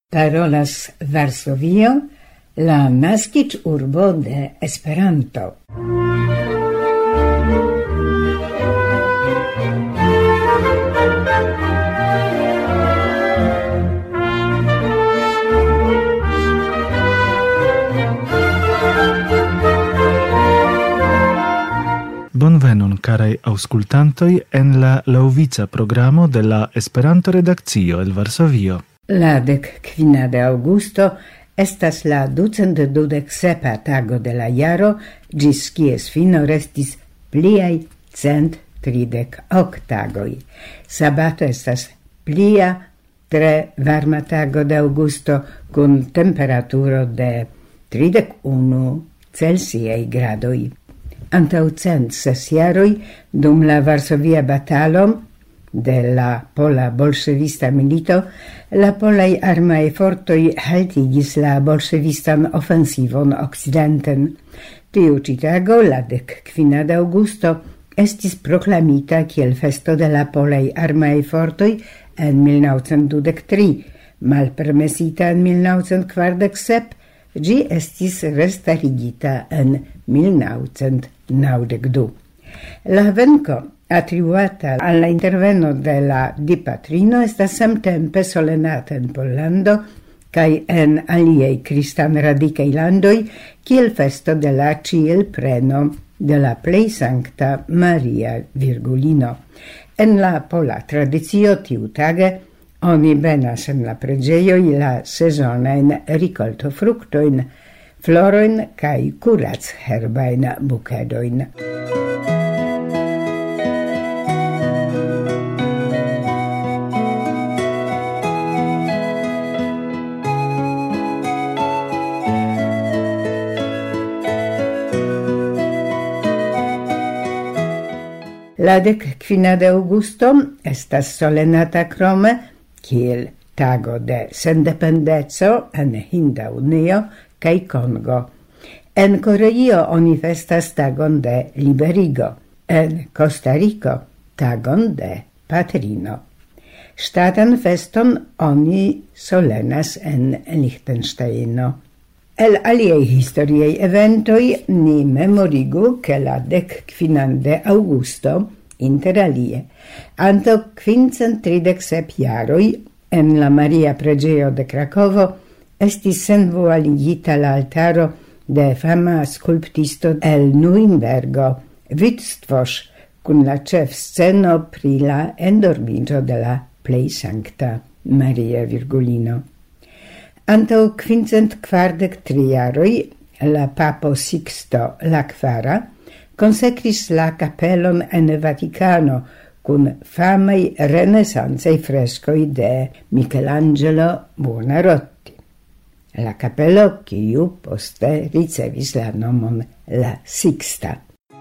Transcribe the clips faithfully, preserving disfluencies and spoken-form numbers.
Parolas Varsovio, la naskiĝurbo de Esperanto. Bonvenon, carei auscultantoi, en la laŭvica programo de la Esperanto-redakcio el Varsovio. La dek kvina de aŭgusto estas la ducent dudek sepa tago de la jaro, ĝis kies fino restis pliaj cent tridek ok tagoj. Sabato estas plia tre varma tago de aŭgusto kun temperaturo de tridek unu Celsiaj gradoj. Antau cent ses jaroj, dum la Varsovia batalo de la pola bolŝevista milito, la polaj armaj fortoj haltigis la bolŝevistan ofensivon okcidenten. Tiu ĉi tago, la dek kvina de aŭgusto, estis proklamita kiel festo de la polaj armaj fortoj en mil naŭcent dudek tri, malpermesita en mil naŭcent kvardek sep, ĝi estis restarigita en mil naŭcent naŭdek du. La venko attribuata alla interveno de la Dipatrino estas samtempe solenata en Pollando kaj en aliaj kristan-radikaj landoj kiel festo de la ĉielpreno de la plej sankta Maria Virgulino. En la pola tradicio tiutage oni benas en la preĝejoj la sezonajn rikoltofruktojn, florojn kaj kuracherbajn bukedojn. La dek kvina de aŭgusto estas solenata krome kiel tago de sendependeco en Hinda Unio kaj Kongo. En Koreio oni festas tagon de liberigo, en Kostariko tagon de patrino. Ŝtatan feston oni solenas en Liechtensteino. El aliaj historiaj eventoj ni memorigu ke la dek kvinan de aŭgusto inter alie antaŭ kvincent tridek sep jaroj en la Maria preĝejo de Krakovo estis senvualigita la altaro de fama skulptisto el Nuinbergo, Wittstoß, kun la ĉefsceno pri la endormiĝo de la plej sankta Maria Virgulino. Antau quincent quardec tri jaroj la papo Sixto la Kvara consecris la capellon en Vaticano kun famaj renesancaj freskoj de Michelangelo Buonarroti. La capello kiu poste ricevis la nomon la Sixta.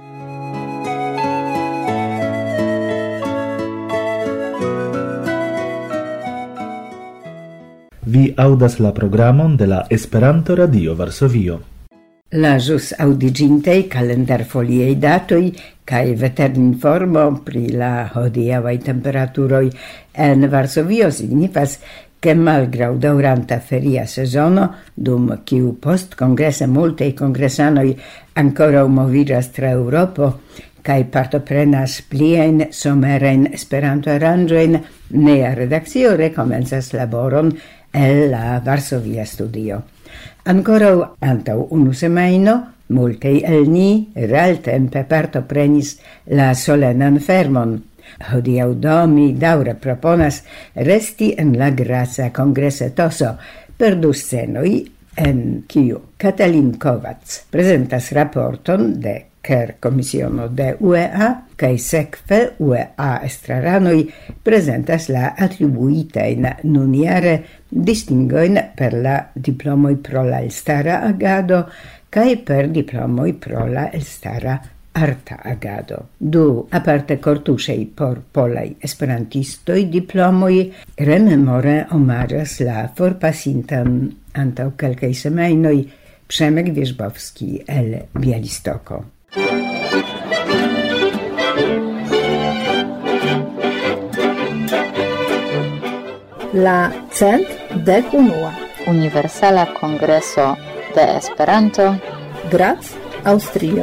Vi audas la programon de la Esperanto Radio Varsovio. La jus audigintei kalendarfoliei datoi kai veterinformo pri la hodiavaj temperaturoj en Varsovio signifas ke malgraŭ daŭranta feria sezono, dum kiu post kongrese multaj kongresanoj ankoraŭ moviĝas tra Eŭropo kaj partoprenas pliajn somerajn Esperanto-aranĝojn, nia redakcio rekomencas laboron el la Varsovia studio. Ankoraŭ antaŭ unu semajno multaj el ni realtempe partoprenis la solenan fermon. Hodiaŭ do mi daŭre proponas resti en la Graca kongresetoso per du scenoj en kiu Katalin Kovacs prezentas raporton de Ker Komisiono de U E A kaj sekve U E A estraranoj prezentas la atribuitajn nunjare distingojn per la diplomoj pro la elstara agado kaj per diplomoj pro la elstara arta agado. Du aparte kortuŝaj por polaj esperantistoj diplomoj rememore omaĝas la forpasintan antaŭ kelkaj semajnoj Przemek Wierzbowski el Białystoko. La cent Dek unua Universala Kongreso de Esperanto, Graz, Aŭstrio.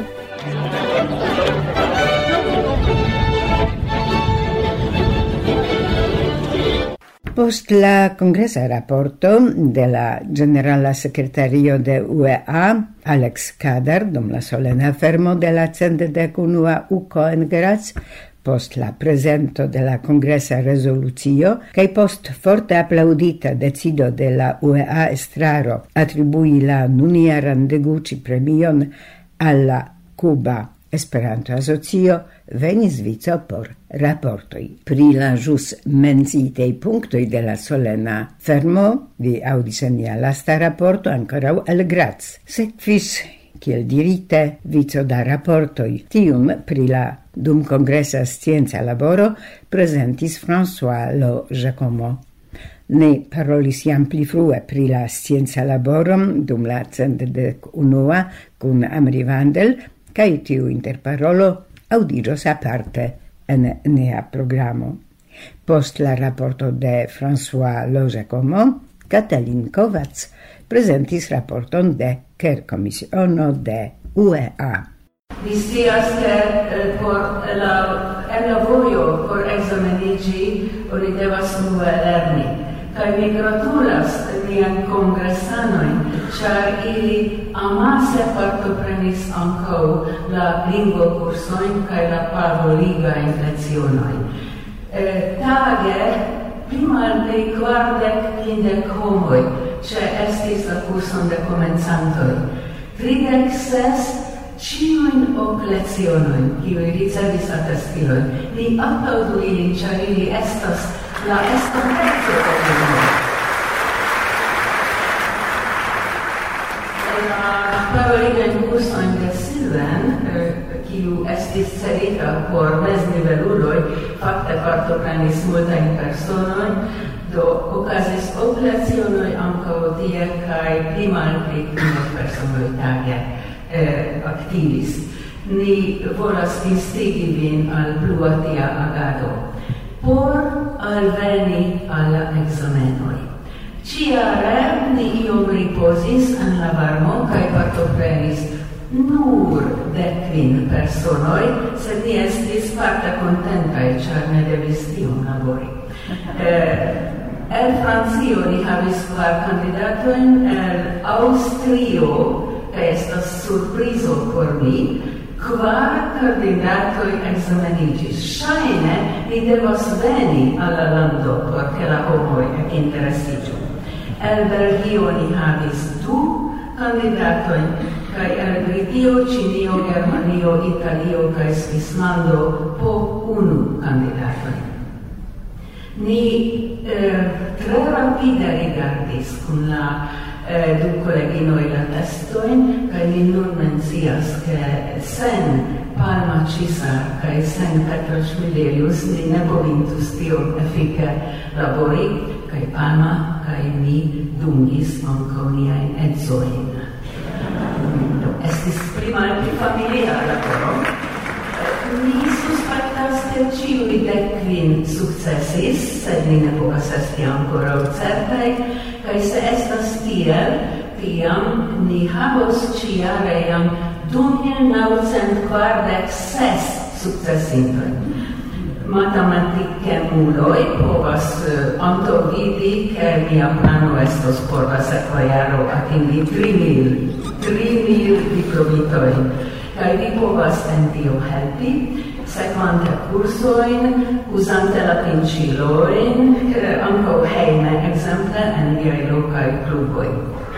Post la congresa rapporto de la generala secretario de U E A, Alex Kader, dum la solena fermo de la centdek unua UCO en Graz, post la presento de la congresa resolucio, cae post forte applaudita decido de la U E A estraro attribui la nuniaran Degucci premion alla Cuba Esperanto Asocio, venis vico por rapportoi. Pri la jus menciitei punctoi de la solena fermo, vi audis en mia lasta rapporto ancorau el Graz. Sekvis, kiel dirite, vico da rapportoi. Tium pri la dum congresa scienza laboro presentis François Lo Giacomo. Ne parolis jam pli frue pri la scienza laborom dum la centdek unua kun Amri Vandel, kai tiu interparolo audiros aparte en nea programo. Post la rapporto de François Lo Giacomo, Katalin Kovacs presentis rapporton de Kerkomisiono de U E A. Vi scias che por la en la vojo por ekzameniĝi oni devas unue lerni. Kaj mi gratulas nian kongresanojn, ĉar ili amase partoprenis ankaŭ la lingvokursojn kaj la paroligajn lecionojn. Tage pli malpli kvardek kvindek homoj ĉeestis la kurson de komencantoj. Tridek ses ĉiujn ok lecionojn, kiuj ricevis atestilojn. Ni aplaŭdu ilin, ĉar ili estas la estonteco problemo. La paroligajn kursojn de Sylvain, kiu estis celita por mezniveluloj, fakte partoprenis multajn personojn, do okazis ok lecionoj ankaŭ tie kaj pli malpli kvindek personoj tage aktivis. Ni volas instigi vin al plua tia agado. Por alveni alla ekzamenoj. Ĉiare ni iom ripozis en la varmo kaj partoprenis nur dekkvin personoj, sed ni estis parte kontentaj, ĉar ne devis tiom labori. El Francio ni havis kvar kandidatojn, el Aŭstrio, kaj estas surprizo por mi, kvar kandidatoj ekzameniĝis. Ŝajne ni devas veni al la lando por ke la homoj ekinteresiĝu. El Belgio ni havis du kandidatojn kaj el Britio, Ĉinio, Germanio, Italio kaj Svislando po unu kandidatojn. Ni eh, tre rapide rigardis kun la eh, du koleginoj la testojn kaj ni nun mencias ke sen Palma Cisar kaj sen Petro Schmidelius ni ne povintus tiom efike labori, kaj Palma kaj mi dungis ankaŭ niajn edzojn. Estis pli malpli familia laboro. Mi suspektas ke ĉiuj dekkvin sukcesis, sed ni ne povas esti ankoraŭ certaj, kaj se estas tiel, tiam ni havos ĉiare jam du mil naŭcent kvardek ses sukcesintojn. Matematikemuloj povas uh, antaŭvidi, ke mia plano estos por la sekva jaro atingi tri mil diplomitojn. Kaj vi povas en tio helpi, sekvante kursojn, uzante la pinĉilojn, ankaŭ hejme, ekzemple en viaj lokaj kluboj.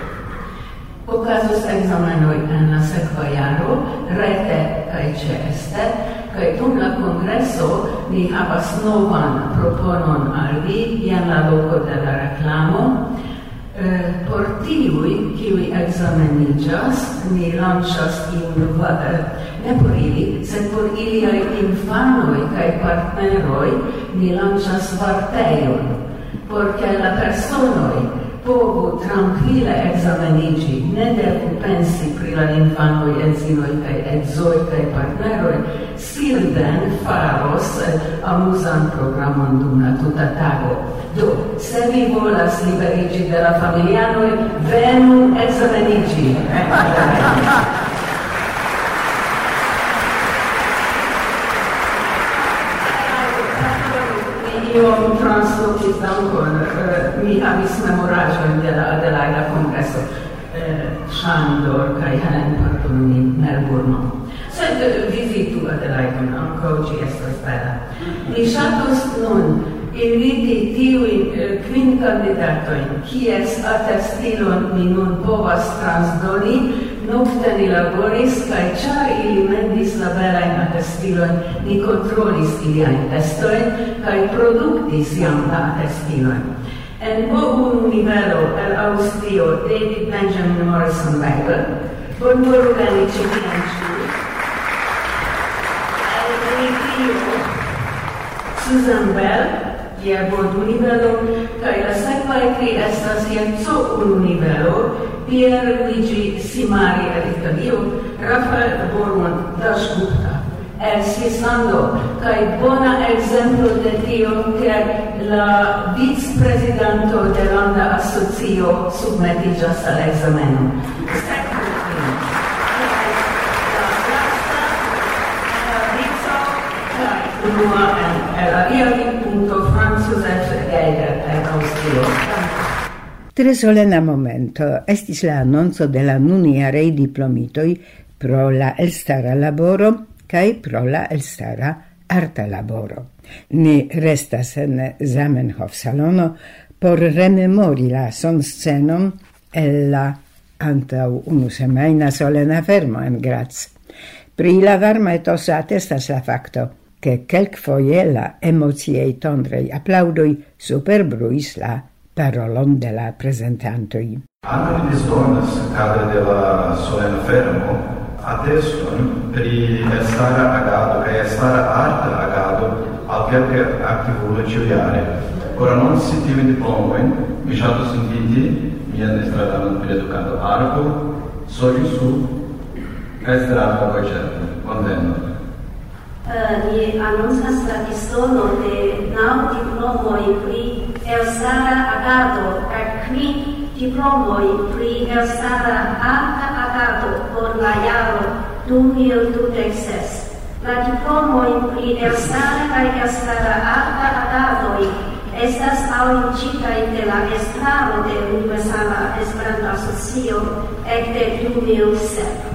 Okazus ekzamenoj en la sekva jaro, rete kaj ĉeeste, kaj dum la kongreso ni havas novan proponon al vi, jen la loko de la reklamo. Uh, por tiuj, kiuj ekzameniĝas, ni lanĉas iun, uh, ne por ili, sed por iliaj infanoj kaj partneroj, ni lanĉas vartejon, por ke la personoj povu trankvile ekzameniĝi, ne devu pensi pri la infanoj, edzinoj kaj edzoj kaj partneroj silden faros amuzan programon dum la tuta tago. Do, se vi volas liberiĝi de la familianoj, venu ekzameniĝi. Io translokis dankon, mi havis memoraĵojn de la Adelaida kongreso, Ŝandor kaj Helen pardonu min, Melburno. Sed vizitu Adelaidon, ankaŭ ĝi estas bela. Mi ŝatus nun inviti tiujn kvin kandidatojn, kies atestilon mi nun povas transdoni. Nokte ni laboris, kaj ĉar ili mendis la belajn atestilojn, ni kontrolis iliajn testojn kaj produktis jam la atestilojn. En bohun nivelo el Aŭstrio, David Benjamin Morrison Weigel, bonvolu veni ĉi tien ĉi. El Britio, Susan Bell, je bodu nivelo, kaj la sekvaj tri estas je co unu nivelo, Pierre Luigi Simari el Italio, Rafael Borman Dasgupta el Svislando, kaj bona ekzemplo de tio, ke la vicprezidanto de landa asocio submetiĝas al ekzameno. Unua el alia punto Franz Josef Geiger el Aŭstrio. Tre solena momento estis la annonzo de la nuniarei diplomitoi pro la elstara laboro kai pro la elstara arta laboro. Ni restas en Zamenhof salono por rememori la sonscenon el la antau unu semaina solena fermo en Graz. Pri la varma etoso attestas la facto che kelkfoje la emoziei tondrei applaudoi superbruis la parolon de la presentantoi. Anno mi disdonas cadre de la solena fermo atteston pri estara agado kaj estara arta agado al kelke aktivulo ĉiujare. Por annonci tiujn diplomojn, mi ŝatus inviti mian estradanon pri edukado Arko, Sojusu kaj Zdravo Vojĉerko. Bonvenon. Ni annonsas la disdono de naŭ diplomoj pri elstara agado kaj kvin diplomoj pri elstara arta agado por la jaro du mil dudek ses. La diplomoj pri elstara kaj elstara arta agadoj estas aŭriĝitaj de la estraro de Universala Esperanto-Asocio ekde du mil sep.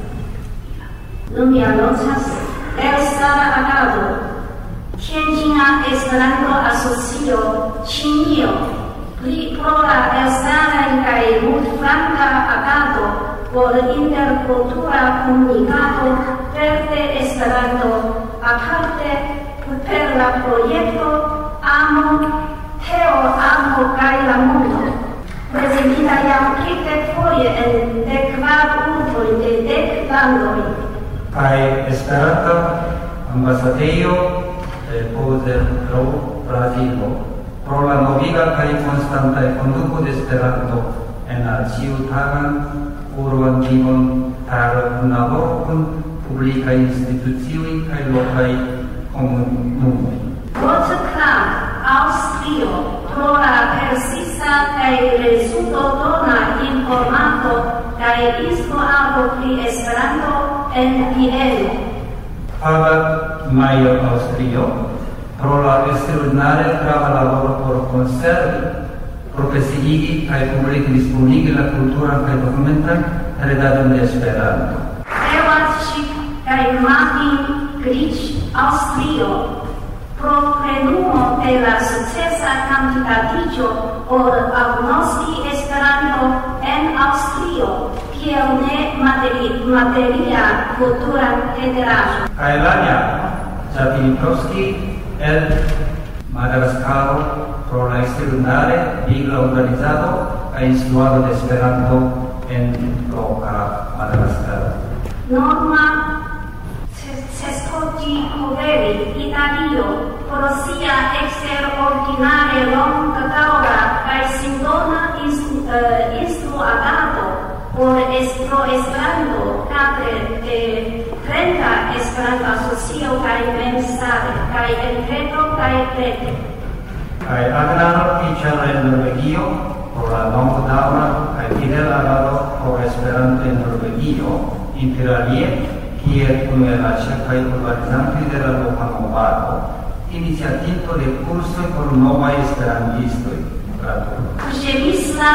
Nun mi anoncas elstara agado. Tianjina Esperanto Asocio Ĉinio pri pro la elstara kaj multflanka agado por interkultura komunikado perde Esperanto aparte per la projekto Amo, Teo, Amo kaj la mondo. Prezentita jam tridekfoje en dekkvar urboj de dek landoj. Kaj Esperanta ambasadejo Posen pro Brazilo, pro la noviga kaj konstanta konduko de Esperanto en la ĉiutagan urban vivon per kunlaboro kun publikaj institucioj kaj lokaj komunumoj. Rotterdam, Aŭstrio, pro la persista kaj rezultodona informado kaj instruado pri Esperanto en Vieno. Paga Majo Aŭstrio, pro la eksterordinare grava laboro por konservi, profesiigi kaj publike disponigi la kulturan kaj dokumentan heredadon de Esperanto. Levačik kaj Martin Grič, Aŭstrio, pro plenumo de la sukcesa kandidatiĝo por agnoski Esperanto en Aŭstrio kiel ne materi materia kulturan heredaĵo. Kaj Lania Zapinitowski el Madagaskaro pro la eksterordinare vigla organizado kaj instruado de Esperanto en loka Madagaskaro. Norma Cescotti Poveri, Italio, pro sia eksterordinare longdaŭra kaj sindona instruadado por Espro Esperanto, cadre de trenta Esperanto asocio kaj memstare, kaj entrepro kaj rete. Kaj agraro fiĉara en Norvegio por la longdaŭra kaj fidela agado por Esperanto en Norvegio, inter alie, kiel unu el la ĉefaj organizantoj de la loka movado, iniciatinto de kursoj por novaj esperantistoj. Przemysław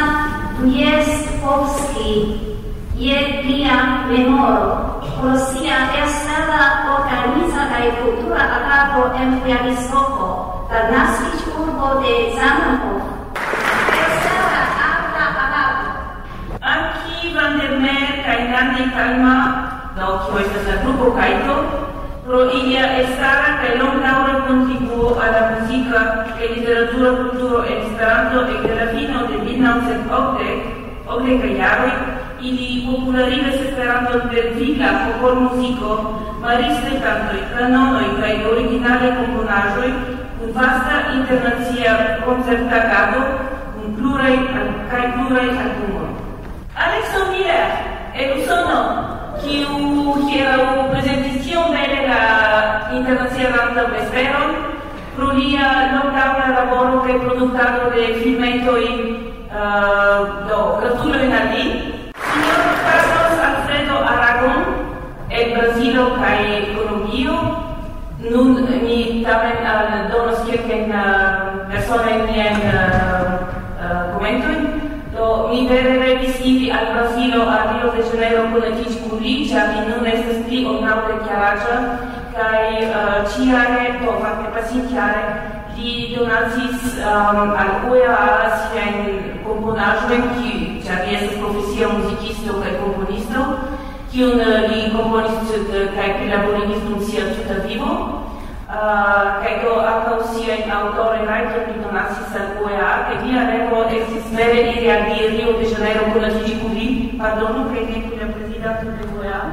Dujestowski je lia memoro. Rosja estaba organiza kaj kultura agado en Białystok, la naskiĝurbo de Zamenhof. Estaba arta agado. Anki van der Meer kaj Nandi Kalma, do kio estas la grupo Kajto, pro ilia estara kaj longdaŭra kontribuo al la muzika kaj literatura kulturo en Esperanto ekde la fino de mil novecent okdek jaroj, ili popularigas Esperanton per vigla popolmuziko, maristaj kantoj, kanonoj kaj originalaj komponaĵoj, kun vasta internacia koncertagado, kun pluraj kaj pluraj albumoj. Alexon Miller, el Usono, kiu hieraŭ prezentis tiom bele la internacian vesperon pro lia longdaŭra laboro kaj produktado de filmetoj, uh, do gratulojn al li. Sinjoro Carlos Alfredo Aragon, el Brazilo kaj Kolombio, nun mi tamen uh, donos kelkajn uh, personajn miajn uh, uh, komentojn. Do mi vere revis iri al Brazilo, al Rio de Janeiro konatiĝi kun li, ĉar li nun estas pli ol naŭdek jaraĝa, kaj uh, ĉiare, do fakte pasintjare, li donacis um, al U E A siajn komponaĵojn, ĉar li estas profesia muzikisto kaj komponisto, kiun uh, li komponis kaj prilaborigis dum sia tuta vivo. Uh, kaj do ankaŭ siajn aŭtorajn rajtojn li donacis al U E A, kaj mia revo estis vere iri al Rio de Janeiro konatiĝi kun li, pardonu, kaj ne kun la prezidanto de U E A.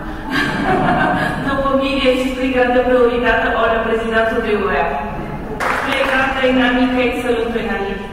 Do por mi li estis pli granda prioritato ol la prezidanto de U E A. Plej grandajn amikajn salutojn al li.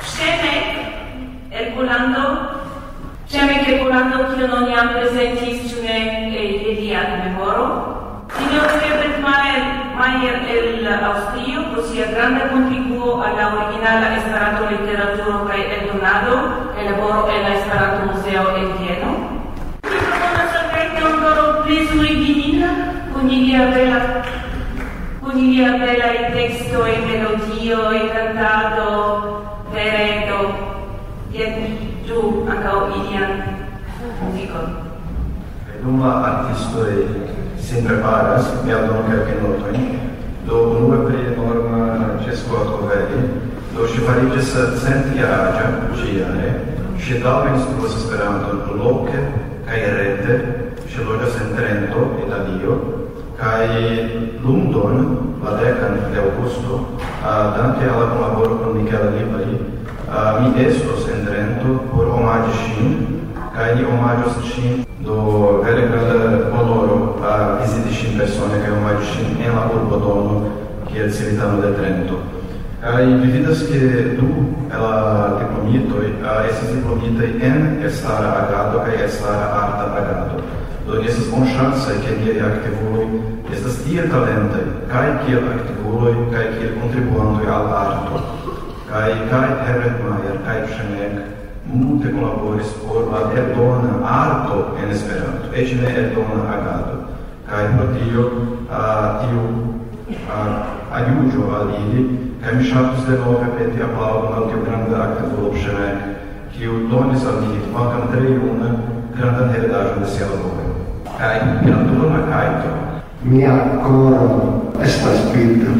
Ŝemek el Pollando, Ŝemek el Pollando, kiun oni jam prezentis, ĉu ne je lia memoro. Signor Herbert Mayer el Austrio, pro sia granda contribuo a la originala Esperanto literaturo kaj eldonado, kaj laboro en la Esperanto Muzeo en Vieno. Mi proponas al Kajto ankora plezuriginila, kun ilia bela, kun ilia belaj tekstoj, melodioj, kantado, veredo, jen ĝu ankaŭ ilian muzikon. Dum la artistoj sin preparas, mi aldono kelkajn notojn. Do unue pri Norma Cescoatcovelli, do ŝi fariĝis centjaraĝa ĉi-jare. Ŝi daŭre instruas Esperanton loke kaj rete. Ŝi loĝas en Trento, Italio, kaj lundon, la dekan de aŭgusto, danke al la kunlaboro kun Michela Lipari, mi estos en Trento por omaĝi ŝin, kaj ni omaĝos ŝin. Do vere granda honoro a viziti ŝin persone kaj omaĝi ŝin en la urbodomo kiel civitano de Trento. Kaj vi vidas ke du el la diplomitoj estis diplomitaj en estara agado kaj estara arta agado. Do estas bonŝancaj ke liaj aktivuloj estas tiel talentaj kaj kiel aktivuloj kaj kiel kontribuantoj al arto. Kaj kaj Herbert Mayer kaj Ŝemek multe collaboris por la eldona arto en Esperanto, eĉ ne eldona agado. Kaj pro tio uh, tiu uh, ajuĝo al ili, kaj mi ŝatus denove peti aplaŭdon al tiu granda aktivulo Ŝemek, kiu donis al ni, kvankam tre juna, grandan heredaĵon de sia laboro. Kaj gratulon al Kajto. Mia koro estas bildo.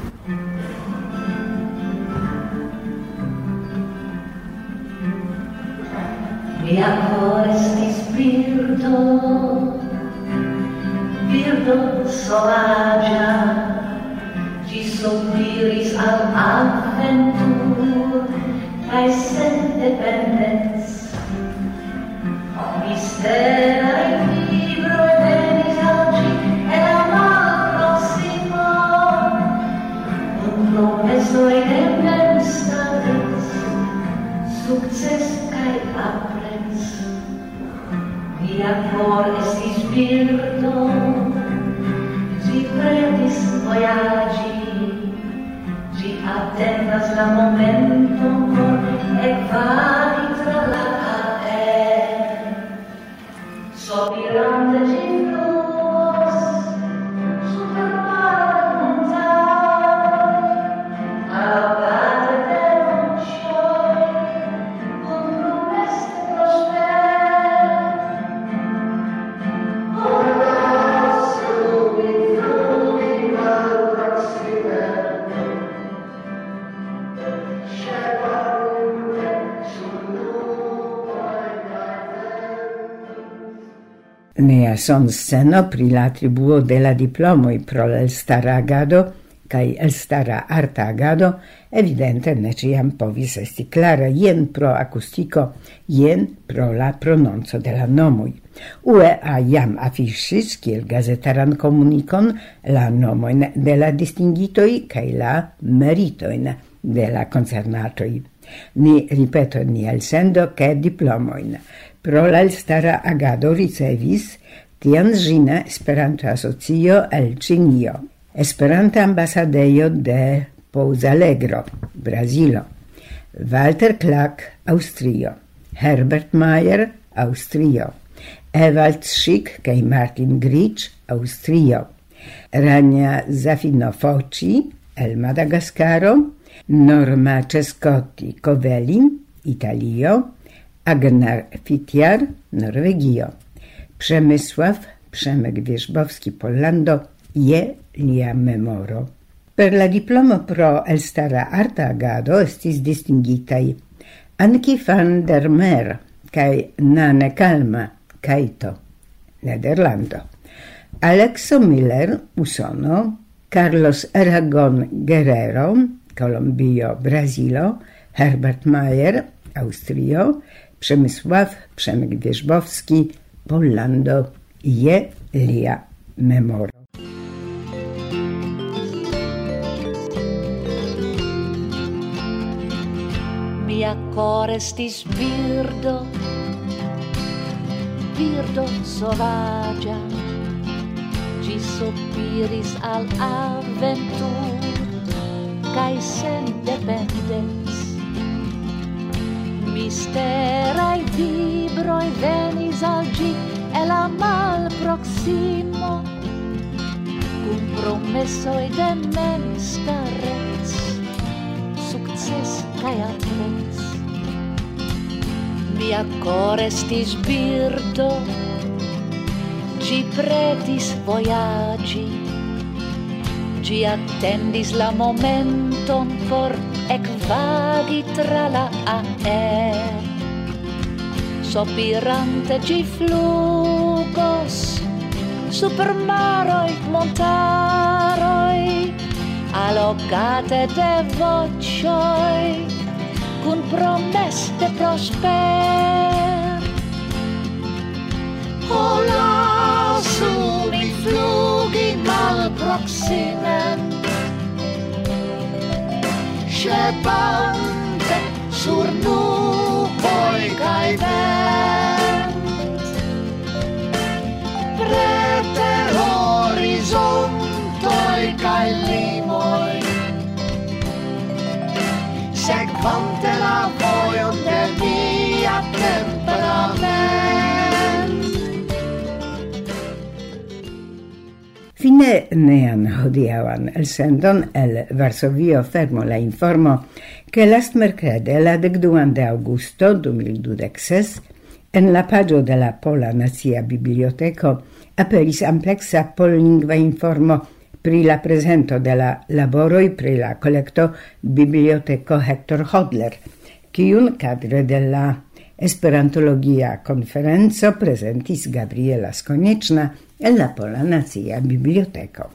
Mia cor estis birdo, birdo sovaĝa, ĝi sopiris al aventur kaj sendependec. Misteraj libroj venis al ĝi en la malproksimo, kun promesoj de memstadec, sukces kaj aprenz. Mia cor estis birdo, ĝi pretis vojaĝi, ĝi atendas la momenton por ekvadi tra la aer. Sopirante ĝi fluos super mare montaj, alabate de monŝoj, kun promeste prosper. Nea son sceno pri la tribuo de la diplomoi pro l'elstara agado cae elstara arta agado evidente ne ciam povis esti clara jen pro acustico, jen pro la prononzo de la nomoi. U E A jam afficis, kiel gazetaran comunicon, la nomoin de la distingitoi cae la meritoin de la concernatoi. Ni ripeto ni elsendo che diplomoin. Pro l'elstara agado ricevis Tianjina Esperanto Asocio el Ĉinio, Esperanta Ambasadejo de Pouzalegro, Brazilo, Walter Clark, Aŭstrio, Herbert Mayer, Aŭstrio, Ewald Schick kaj Martin Grich, Aŭstrio, Rania Zafino-Foci, el Madagaskaro, Norma Cescotti Covelli, Italio, Agnar Fitiar, Norvegio, Przemysław Przemek Wierzbowski, Pollando, je lia memoro. Per la diplomo pro elstara arta agado estis distingitai Anki van der Meer kaj Nane Kalma, Kaito, Nederlando, Alexo Miller, Usono, Carlos Aragon Guerrero, Colombio, Brazilo, Herbert Mayer, Austrio, Przemysław Przemek Wierzbowski, Pollando, je lia memoro. Mia cor estis birdo, birdo sovaĝa, ĝi sopiris al aventur kaj sendependec. Misteraj vibroj venis al ĝi el la malproksimo, kun promesoj de memstarec, sukces kaj amplec. Mia cor estis birdo, ĝi pretis vojaĝi, ĝi attendis la momenton por ekvagi tra la aer. Sopirante ĝi flugos super maroj, montaroj, allogate de voĉoj, kun promeste prosper. O lasu min flugi malproksimen, ŝlepante sur nuboj kaj vent, preter horizontoj kaj limoj, sekvante la vojon de mia temperament. Fine nean hodiaŭan elsendon el Varsovio fermo la informo che last mercrede la dekduan de aŭgusto du mil dudek ses en la paĝo de la Pola Nacia Biblioteko aperis ampleksa pollingva informo pri la presento de la laboroj pri la kolekto Biblioteko Hector Hodler, kiun kadre de la Esperantologia konferenco prezentis Gabriela Skonieczna en la Pola Nacia Biblioteko.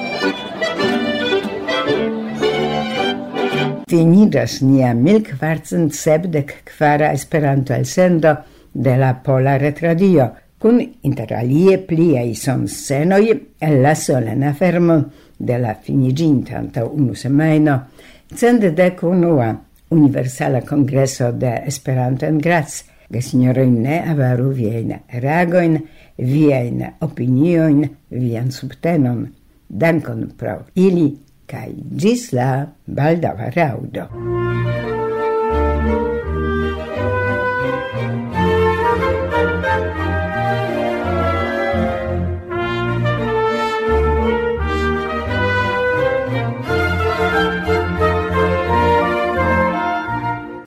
Finiĝas nia mil kvarcent sepdek kvara Esperanto elsendo de la Pola Retradio, kun inter alie pliaj sonscenoj el la solena fermo de la finiĝinta antaŭ unu semajno cent dek unua Universala Kongreso de Esperanto en Graz, Gesinjoroj ne avaru viajn reagojn, viajn opiniojn, vian subtenon. Dankon pro ili, kaj ĝis la baldaŭa raŭdo.